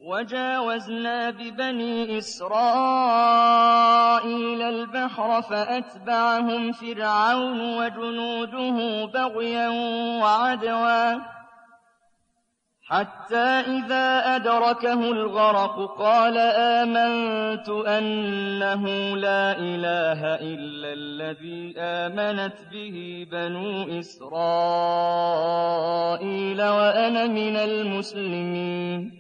وَجَاوَزْنَا بِبَنِي إِسْرَائِيلَ الْبَحْرَ فَأَتْبَعَهُمْ فِرْعَوْنُ وَجُنُودُهُ بَغْيًا وَعَدْوًا حَتَّىٰ إِذَا أَدْرَكَهُ الْغَرَقُ قَالَ آمَنتُ أَنَّهُ لَا إِلَٰهَ إِلَّا الَّذِي آمَنَتْ بِهِ بَنُو إِسْرَائِيلَ وَأَنَا مِنَ الْمُسْلِمِينَ